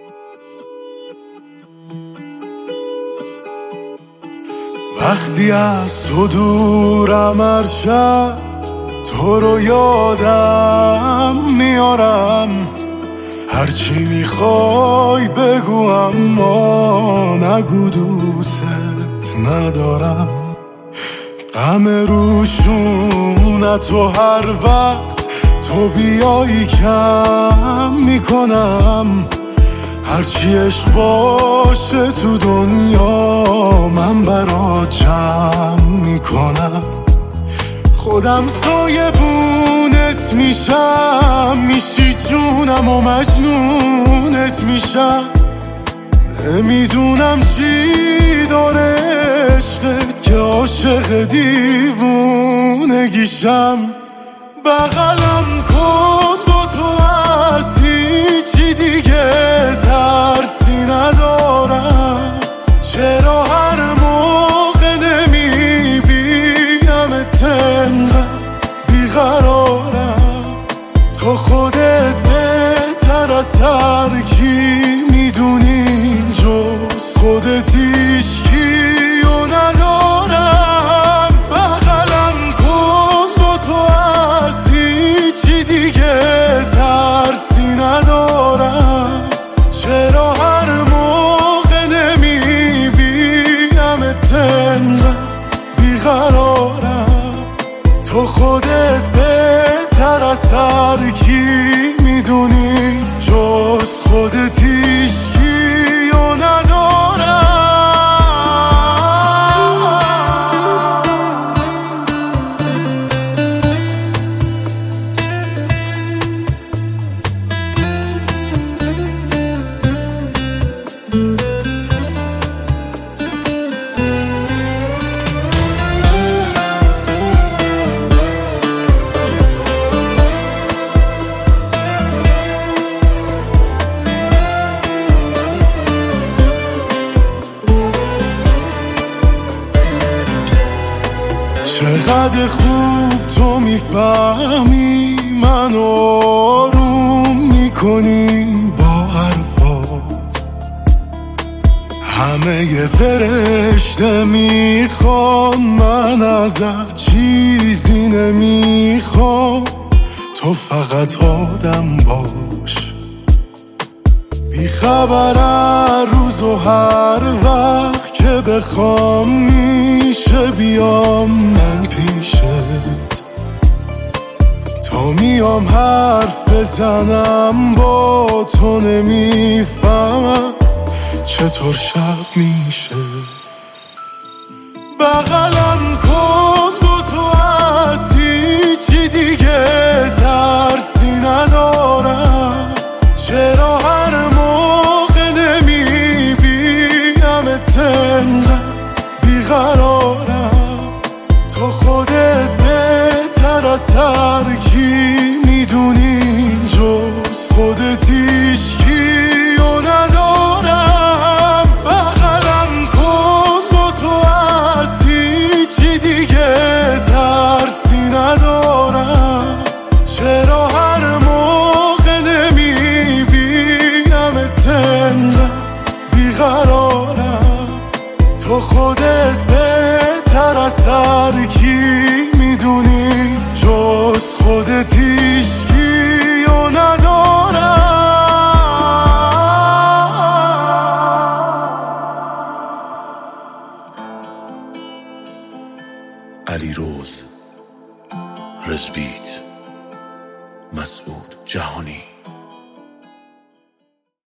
وقتی از تو دورم هر شب تو رو یادم میارم، هرچی میخوای بگو اما نگو دوست ندارم. غم روشونتو هر وقت تو بیایی کم میکنم، هرچی عشق باشه تو دنیا من برات جمع میکنم. خودم سایه بونت میشم، میشی جونم و مجنونت میشم. نمیدونم چی داره عشقت که عاشق دیوونگیشم. بغلم کن با تو از هیچی دیگه ترسی ندارم. چرا هر موقع نمیبینمت انقدر بیقرارم؟ تو خودت بهتر از هر کی میدونی جز خودت هیچکی و ندارم. بغلم کن با تو از هیچی دیگه ترسی ندارم. چرا هر موقع نمیبینمت انقدر بیقرارم؟ تو خودت بهتر از هر کی میدونی جز خودت هیچکی و ندارم. چقدر خوب تو میفهمی من آروم میکنی با حرفات. همه یه فرشته میخوام، من ازت چیزی نمیخوام. تو فقط آدم باش، بیخبر هر روز و هر وقت که بخوام میشه بیام من پیشت. تا میام حرف بزنم با تو نمیفهمم چطور شب میشه. بغلم کن با تو از هیچی دیگه ترسی ندارم. چرا هر موقع نمیبینمت انقدر بیقرارم؟ تو خودت بهتر از هر کی میدونی جز خودت هیچکی و ندارم. بغلم کن با تو از هیچی دیگه ترسی ندارم. چرا هر موقع نمیبینمت انقدر بیقرارم؟ تو خودت بهتر از هر کی میدونی جز خودت هیچکی و ندارم. علیروز، رزبیت، مسعود جهانی.